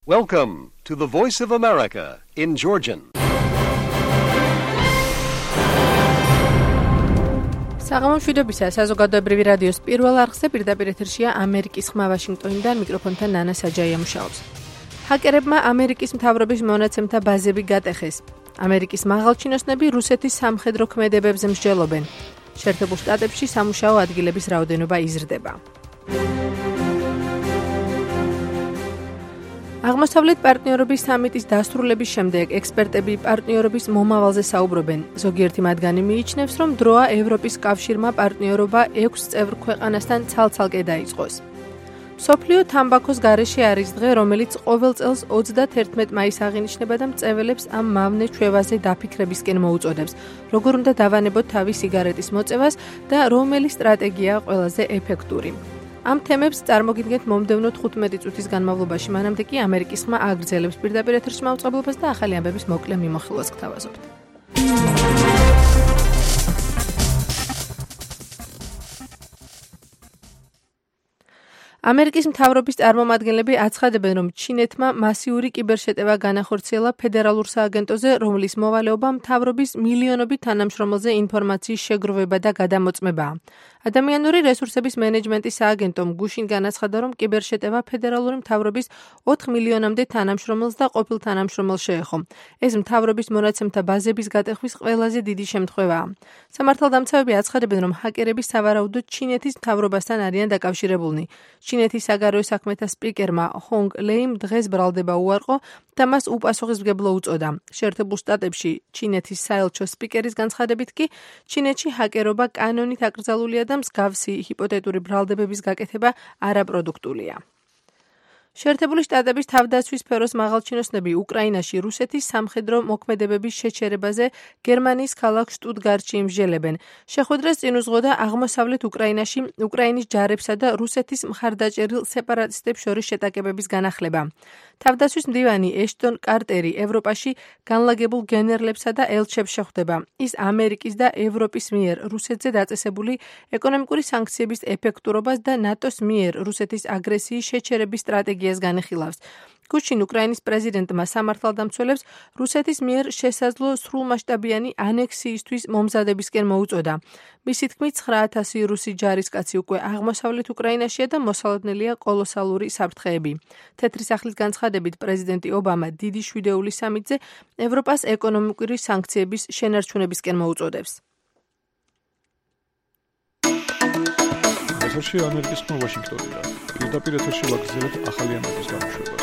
Welcome to the Voice of America in Georgian. საღამოშვიდობისა საზოგადოებრივი რადიოს პირველ არხზე პირდაპირ ეთერშია ამერიკის ხმა ვაშინგტონიდან მიკროფონთან ნანა საჯაია მუშაობს. ჰაკერებმა ამერიკის მთავრობის მონაცემთა ბაზები გატეხეს. ამერიკის მაღალჩინოსნები რუსეთის სამხედრო ქმედებებზე მსჯელობენ. შეერთებულ შტატებში სამუშაო ადგილების რაოდენობა იზრდება. აღმოსავლეთ პარტნიორობის სამიტის დასრულების შემდეგ ექსპერტები პარტნიორობის მომავალზე საუბრობენ. ზოგიერთი მათგანი მიიჩნევს, რომ დროა ევროპის კავშირმა პარტნიორობა 6 წევრ ქვეყანასთან ცალ-ცალკე დაიწყოს. მსოფლიო თამბაქოს გარეშე არის დღე, რომელიც ყოველ წელს 31 მაისს აღინიშნება და მწვერვალებს ამ მავნე ჩვევაზე დაფიქრებისკენ მოუწოდებს. როგორ უნდა დავანებოთ თავი სიგარეტის მოწევას და რომელი სტრატეგიაა ყველაზე ეფექტური. ამ თემებს წარმოგიდგენთ მომდევნო 15 წუთის განმავლობაში. მანამდე კი ამერიკის ხმა აგრძელებს პირდაპირ ეთერში მაუწყებლობას და ახალი ამბების მოკლე მიმოხილვას გთავაზობთ. ამერიკის მთავრობის წარმომადგენლები აცხადებენ, რომ ჩინეთმა მასიური კიბერშეტევა განახორციელა ფედერალურ სააგენტოზე, რომლის მოვალეობა მთავრობის მილიონობით თანამშრომელზე ინფორმაციის შეგროვება და გადამოწმებაა. ადამიანური რესურსების მენეჯმენტის სააგენტომ გუშინ განაცხადა, რომ კიბერშეტევა ფედერალური მთავრობის 4 მილიონამდე თანამშრომელს და ყოფილ თანამშრომელს შეეხო. ეს მთავრობის მონაცემთა ბაზების გატეხვის ყველაზე დიდი შემთხვევაა. სამართალდამცავები აცხადებენ, რომ ჰაკერები სავარაუდოდ ჩინეთის მთავრობასთან არიან დაკავშირებულნი. ჩინეთის საგარეო საქმეთა სპიკერმა ჰონგ ლეიმ დღეს ბრალდება უარყო და მას უპასუხისმგებლო უწოდა. შეერთებულ შტატებში ჩინეთის საელჩო სპიკერის განცხადებით კი ჩინეთში ჰაკერობა კანონით აკრძალულია და მსგავსი ჰიპოთეტური ბრალდებების გაკეთება არაპროდუქტულია. შეერთებული შტატების თავდაცვის სფეროს მაღალჩინოსნები უკრაინაში რუსეთის სამხედრო მოქმედებების შეჩერებაზე გერმანიის ქალაქ შტუტგარტში იმსჯელებენ. შეხვედრას წინ უძღოდა აღმოსავლეთ უკრაინაში უკრაინის ჯარებსა და რუსეთის მხარდაჭერილ სეპარატისტებს შორის შეტაკებების განახლება. თავდაცვის მდივანი ეშტონ კარტერი ევროპაში განლაგებულ გენერლებსა და ელჩებს შეხვდება. ის ამერიკის და ევროპის მიერ რუსეთზე დაწესებული ეკონომიკური სანქციების ეფექტურობას და ნატოს მიერ რუსეთის აგრესიის შეჩერების სტრატეგიას განიხილავს. გუშინ უკრაინის პრეზიდენტმა სამართალდამცველებს რუსეთის მიერ შესაძლო სრულმასშტაბიანი ანექსიისთვის მომზადებისკენ მოუწოდა. მისი თქმით 9,000 რუსი ჯარისკაცი უკვე აღმოსავლეთ უკრაინაშია და მოსალოდნელია კოლოსალური საფრთხეები. თეთრი სახლის განცხადებით პრეზიდენტი ობამა დიდი შვიდეულის სამიტზე ევროპას ეკონომიკური სანქციების შენარჩუნებისკენ მოუწოდებს. ეთერში ამერიკის ხმა ვაშინგტონიდან. პირდაპირ ეთერში ვაგრძელებთ ახალი ამბების გამოშვებას.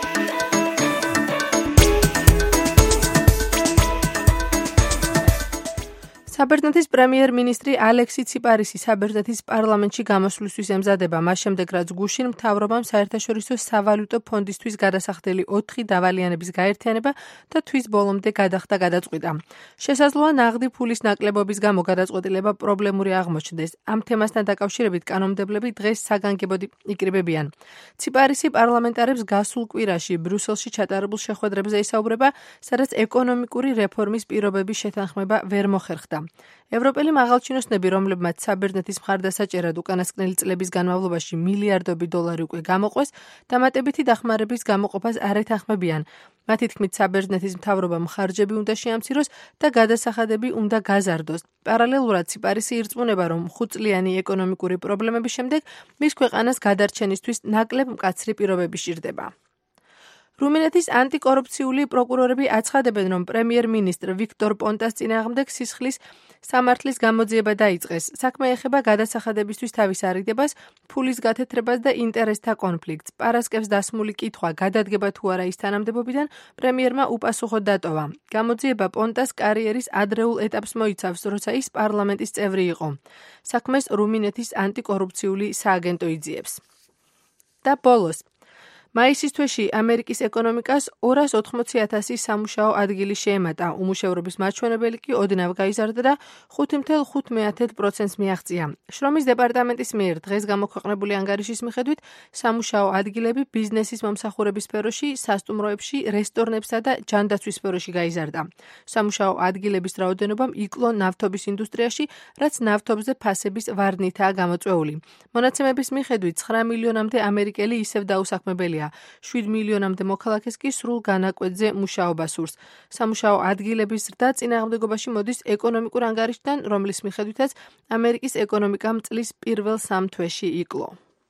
საბერძნეთის პრემიერ-მინისტრი ალექსი ციპარისი საბერძნეთის პარლამენტში გამოსვლისთვის ემზადება, მას შემდეგ რაც გუშინ მთავრობამ საერთაშორისო სავალუტო ფონდისთვის გადასახდელი 4 დავალიანების გაერთიანება და თვის ბოლომდე გადახდა გადაწყვიტა. შესაძლოა ნაღდი ფულის ნაკლებობის გამო გადაწყვეტილება პრობლემური აღმოჩნდეს. ამ თემასთან დაკავშირებით კანონმდებლები დღეს საგანგებოდ იკრიბებიან. ციპარისი პარლამენტარებს გასულ კვირაში ბრიუსელში ჩატარებულ შეხვედრებზე ისაუბრება, სადაც ეკონომიკური რეფორმის პირობების შეთანხმება ვერ მოხერხდა. ევროპელი მაღალჩინოსნები, რომლებმაც საბერძნეთის მხარდასაჭერად უკანასკნელი წლების განმავლობაში მილიარდობით დოლარი უკვე გამოყვეს, დამატებითი დახმარების გამოყოფას არ ეთანხმებიან. მათი თქმით, საბერძნეთის მთავრობამ ხარჯები უნდა შეამციროს და გადასახადები უნდა გაზარდოს. პარალელურად ციპარისი ირწმუნება, რომ 5 წლიანი ეკონომიკური პრობლემების შემდეგ მის ქვეყანას გადარჩენისთვის ნაკლებ მკაცრი პირობები სჭირდება. რუმინეთის ანტიკორუფციული პროკურორები აცხადებენ, რომ პრემიერ-მინისტრ ვიქტორ პონტას წინააღმდეგ სისხლის სამართლის გამოძიება დაიწყეს. საქმე ეხება გადასახადებისთვის თავის არიდებას, ფულის გათეთრებას და ინტერესთა კონფლიქტს. პარასკევს დასმული კითხვა გადადგება თუ არა ის თანამდებობიდან პრემიერმა უპასუხოდ დატოვა. გამოძიება პონტას კარიერის ადრეულ ეტაპს მოიცავს, როცა ის პარლამენტის წევრი იყო. საქმეს რუმინეთის ანტიკორუფციული სააგენტო იძიებს. და ბოლოს მაისის თვეში ამერიკის ეკონომიკას 280,000 სამუშაო ადგილი შეემატა, უმუშევრობის მაჩვენებელი კი ოდნავ გაიზარდა და 5.5%-ს მიაღწია. შრომის დეპარტამენტის მიერ დღეს გამოქვეყნებული ანგარიშის მიხედვით სამუშაო ადგილები ბიზნესის მომსახურების სფეროში, სასტუმროებში, რესტორნებსა და ჯანდაცვის სფეროში გაიზარდა. სამუშაო ადგილების რაოდენობამ იკლო ნავთობის ინდუსტრიაში, რაც ნავთობზე ფასების ვარდნითაა გამოწვეული. მონაცემების მიხედვით 9 მილიონამდე ამერიკელი ისევ დაუსაქმებელია. მიღებულია. 7 მილიონამდე მოქალაქეს კი სრულ განაკვეთზე მუშაობა სურს. სამუშაო ადგილების ზრდა წინააღმდეგობაში მოდის ეკონომიკურ ანგარიშთან, რომლის მიხედვითაც ამერიკის ეკონომიკამ წლის პირველ 3 თვეში იკლო.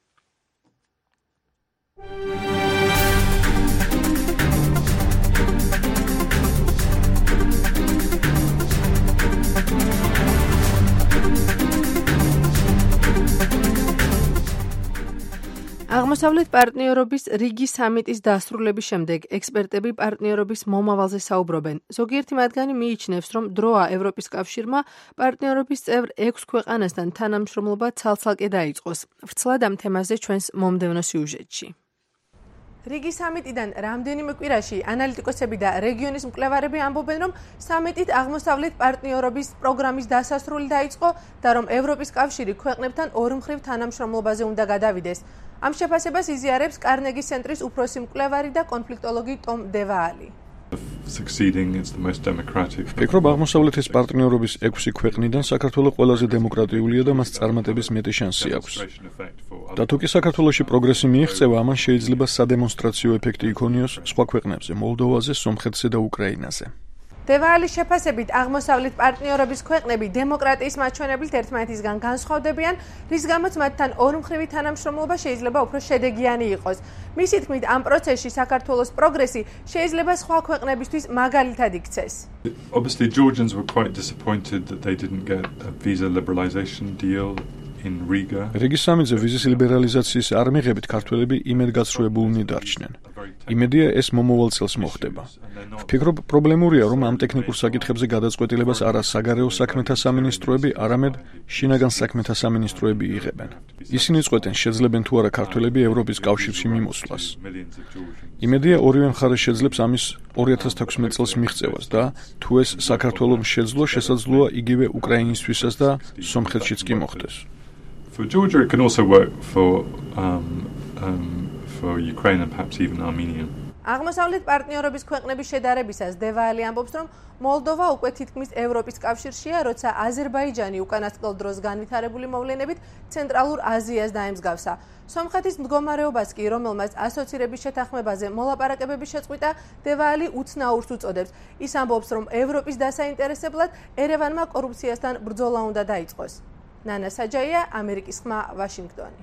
აღმოსავლეთ პარტნიორობის რიგი სამიტის დასრულების შემდეგ ექსპერტები პარტნიორობის მომავალზე საუბრობენ. ზოგიერთი მათგანი მიიჩნევს, რომ დროა ევროპის კავშირმა პარტნიორობის წევრ 6 ქვეყანასთან თანამშრომლობა ცალ-ცალკე დაიწყოს. ვრცლად ამ თემაზე ჩვენს მომდევნო სიუჟეტში. რიგი სამიტიდან რამდენიმე კვირაში ანალიტიკოსები და რეგიონის მკვლევარები ამბობენ, რომ სამიტით აღმოსავლეთ პარტნიორობის პროგრამის დასასრული დაიწყო და რომ ევროპის კავშირი ქვეყნებთან ორმხრივ თანამშრომლობაზე უნდა გადავიდეს. ამ შეფასებას იზიარებს კარნეგის ცენტრის უფროსი მკვლევარი და კონფლიქტოლოგი ტომ დევაალი. ვფიქრობ, აღმოსავლეთის პარტნიორობის 6 ქვეყნიდან საქართველოს ყველაზე დემოკრატიულია და მას წარმატების მეტი შანსი აქვს. და თუ კი საქართველოში პროგრესი მიიღწევა, ამან შეიძლება სადემონსტრაციო ეფექტი იქონიოს სხვა ქვეყნებზე, მოლდოვაზე, სომხეთზე და უკრაინაზე. დევაალის შეფასებით აღმოსავლეთ პარტნიორობის ქვეყნები დემოკრატიის მაჩვენებლით ერთმანეთისგან განსხვავდებიან, რის გამოც მათთან ორმხრივი თანამშრომლობა შეიძლება უფრო შედეგიანი იყოს. მისი თქმით, ამ პროცესში საქართველოს პროგრესი შეიძლება სხვა ქვეყნებისთვის მაგალითად იქცეს. Obviously, Georgians were quite disappointed that they didn't get a visa liberalization deal in Riga. რიგის სამიტზე ვიზის ლიბერალიზაციის არ მიღებით ქართველები იმედგაცრუებულნი დარჩნენ. იმედია ეს მომავალ წელს მოხდება. ვფიქრობ, პრობლემურია, რომ ამ ტექნიკურ საკითხებზე გადაწყვეტილებას არა საგარეო საქმეთა სამინისტროები, არამედ შინაგან საქმეთა სამინისტროები იღებენ. ისინი წყვეტენ, შეძლებენ თუ არა ქართველები ევროპის კავშირში მიმოსვლას. იმედია ორივე მხარე შეძლებს ამის 2016 წელს მიღწევას და თუ ეს საქართველოს შეძლო, შესაძლოა იგივე უკრაინისთვისაც და სომხეთშიც კი მოხდეს. For Georgia, it can also work for Ukraine and perhaps even Armenia. აღმოსავლეთ პარტნიორობის ქვეყნების შედარებისას დევაალი ამბობს, რომ მოლდოვა უკვე თითქმის ევროპის კავშირშია, როცა აზერბაიჯანი უკანასკნელ დროს განვითარებული მოვლენებით ცენტრალურ აზიას დაემსგავსა. სომხეთის მდგომარეობას კი, რომელმაც ასოცირების შეთანხმებაზე მოლაპარაკებების შეწყვიტა, დევაალი უცნაურს უწოდებს. ის ამბობს, რომ ევროპის დასაინტერესებლად ერევანმა კორუფციასთან ბრძოლა უნდა დაიწყოს. ნანა საჯაია, ამერიკის ხმა, ვაშინგტონი.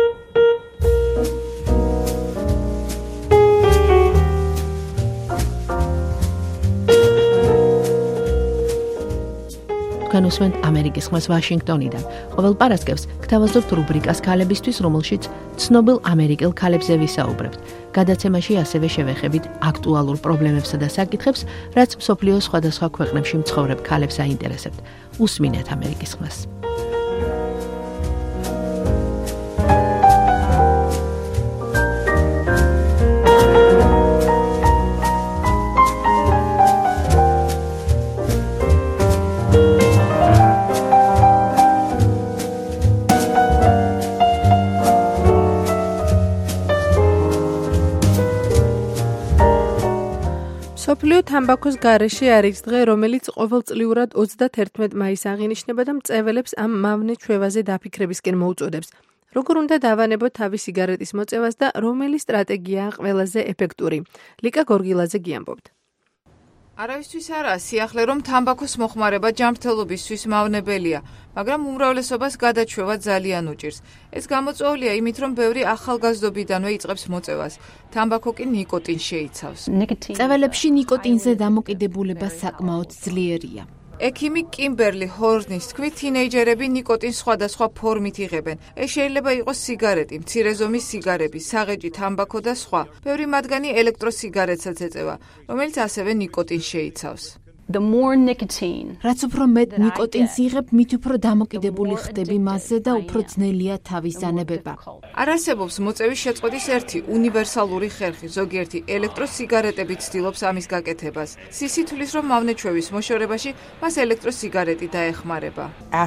თქვენ უსმენთ ამერიკის ხმას ვაშინგტონიდან. ყოველ პარასკევს გთავაზობთ რუბრიკას ქალებისთვის, რომელშიც ცნობილ ამერიკელ ქალებზე ვისაუბრებთ. გადაცემაში ასევე შევეხებით აქტუალურ პრობლემებსა და საკითხებს, რაც მსოფლიოს სხვადასხვა ქვეყნებში მცხოვრებ ქალებს აინტერესებთ. უსმინეთ ამერიკის ხმას. მსოფლიო თამბაქოს გარეშე არის დღე, რომელიც ყოველწლიურად 31 მაისს აღინიშნება და მწეველებს ამ მავნე ჩვევაზე დაფიქრებისკენ მოუწოდებს. როგორ უნდა დავანებოთ თავის სიგარეტის მოწევას და რომელი სტრატეგიაა ყველაზე ეფექტური? ლიკა გორგილაძე გიამბობთ. არავისთვის არაა სიახლე, რომ თამბაქოს მოხმარება ჯანმრთელობისთვის მავნებელია, მაგრამ უმრავლესობას გადაჩვევა ძალიან უჭირს. ეს გამოწვეულია იმით, რომ ბევრი ახალგაზრდობიდანვე იწყებს მოწევას. თამბაქო კი ნიკოტინს შეიცავს. წეველებში ნიკოტინზე დამოკიდებულება საკმაოდ ძლიერია. ექიმი კიმბერლი ჰორნის თქმით, თინეიჯერები ნიკოტინს სხვადასხვა ფორმით იღებენ. ეს შეიძლება იყოს სიგარეტი, მცირე ზომის სიგარები, საღეჯი თამბაქო და სხვა. ბევრი მათგანი ელექტროსიგარეტსაც ეწევა, რომელიც ასევე ნიკოტინს შეიცავს. რაც უფრო მეტ ნიკოტინს იღებ, მით უფრო დამოკიდებული ხდები მასზე და უფრო ძნელია თავის ზანებება. არ არსებობს მოწევის შეწყვეტის ერთი უნივერსალური ხერხი, ზოგიერთი ელექტროსიგარეტები ცდილობს ამის გაკეთებას. სისი თვლის, რომ მავნეჩვევის მოშორებაში მას ელექტროსიგარეტი დაეხმარება.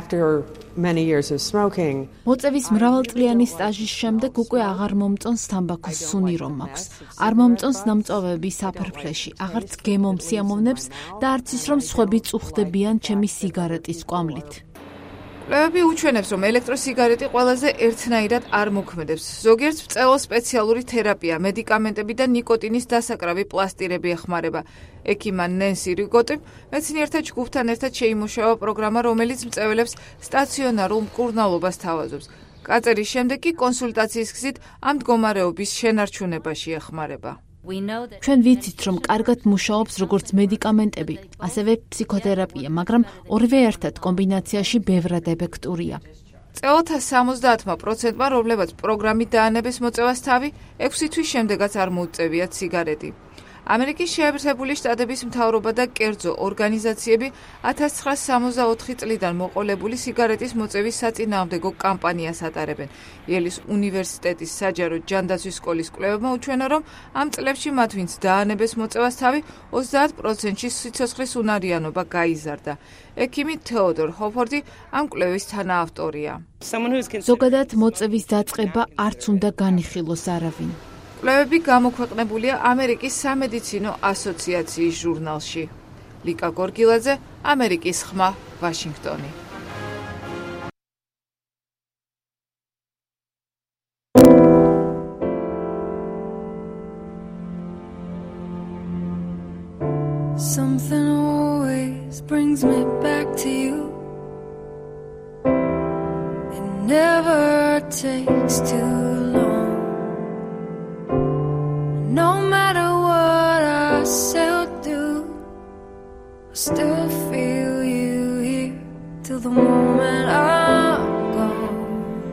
მოწევის მრავალწლიანი სტაჟის შემდეგ უკვე აღარ მომწონს თამბაქოს სუნი რომ მაქვს. არ მომწონს ნამწოვები საფრფლეში, აღარც გემომსიამოვნებს და არც ის რომ სხვები წუხდებიან ჩემი სიგარეტის კვამლით. კვლევები უჩვენებს, რომ ელექტროსიგარეტი ყველაზე ერთნაირად არ მოქმედებს. ზოგიერთს მწვერვალ სპეციალური თერაპია, მედიკამენტები და ნიკოტინის დასაკრავი პლასტირები ეხმარება. ექიმა ნენსი რიგოტიმ მეცნიერთა ჯგუფთან ერთად შეიმუშავა პროგრამა, რომელიც მწველებს სტაციონარულ მკურნალობას თავაზობს. კაწერის შემდეგ კი კონსულტაციის გზით ამ მდგომარეობის შენარჩუნებაში ეხმარება. ჩვენ ვიცით, რომ კარგად მუშაობს როგორც მედიკამენტები, ასევე ფსიქოთერაპია, მაგრამ ორივე ერთად კომბინაციაში ბევრად ეფექტურია. წევალთა 70%-მა, რომლებაც პროგრამით დაანებეს მოწევას თავი, 6 თვის შემდეგაც არ მოუწევიათ სიგარეტი. ამერიკის შეერთებული შტატების მთავრობა და კერძო ორგანიზაციები 1964 წლიდან მოყოლებული სიგარეტის მოწევის საწინააღმდეგო კამპანიას ატარებენ. იელის უნივერსიტეტის საჯარო ჯანდაცვის სკოლის კვლევებმა უჩვენა, რომ ამ წლებში მათ ვინც დაანებეს მოწევას თავი, 30%-ში სიცოცხლის უნარიანობა გაიზარდა. ექიმი თეოდორ ჰოფორდი ამ კვლევის თანაავტორია. ზოგადად მოწევის დაწყება არც უნდა განიხილოს არავინ. კვლევები გამოქვეყნებულია ამერიკის სამედიცინო ასოციაციის ჟურნალში. ლიკა გორგილაძე, ამერიკის ხმა, ვაშინგტონი. Something always brings me back to you. It never takes too long. No matter what I say or do, I still feel you here till the moment I'm gone.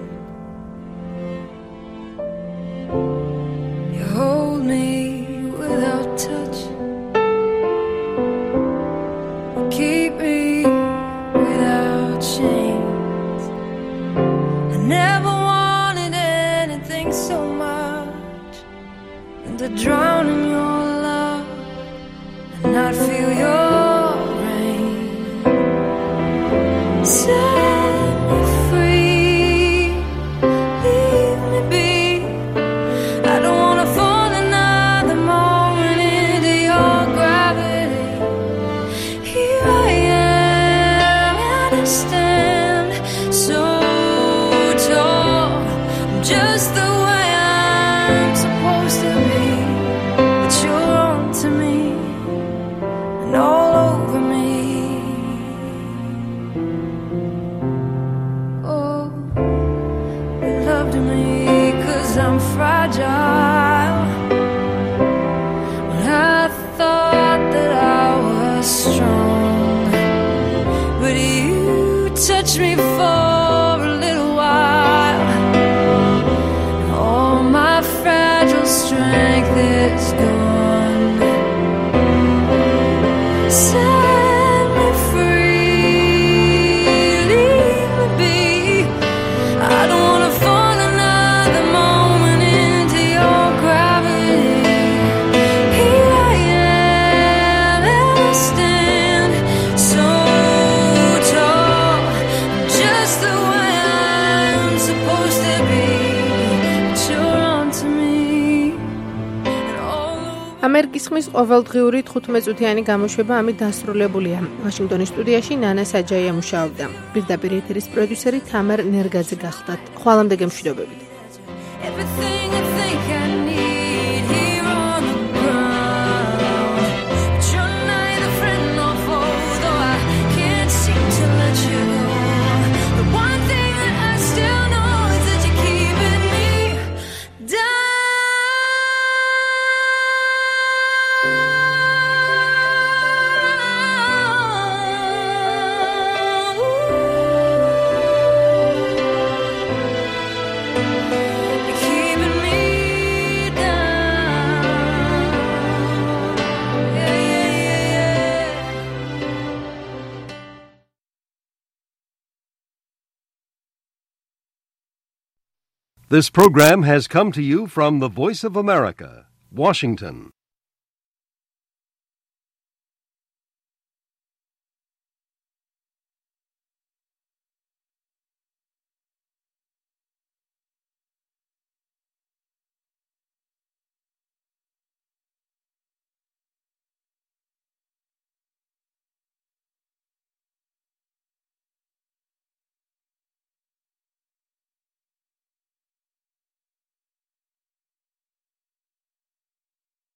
You hold me without touch, you keep me without chains. I never wanted anything so much to drown in your love and not feel your rain. Set me free, leave me be. I don't wanna fall another moment into your gravity. Here I am, and I stand so tall. I'm just the way I'm supposed to be. To me and all over me. Oh, you loved me 'cause I'm fragile. When I thought that I was strong, but you touched me for a little while. All my fragile strength is gone. Set me free, leave me be. I don't wanna fall another moment into your gravity. Here I am, and I stand so tall. I'm just the way I'm supposed to be, but you're on to me. ამერიკის ხმის ყოველდღიური 15-წუთიანი გამოშვება ამით დასრულებულია. ვაშინგტონის სტუდიაში ნანა საჯაია მუშაობდა. პირდაპირ ეთერის პროდიუსერი თამარ ნერგაძე გახლდათ. ხვალამდე გემშვიდობებით. Everything I think I need here on the ground. But you're neither friend nor foe, though I can't seem to let you go. The one thing that I still know is that you're keeping me down. This program has come to you from the Voice of America, Washington.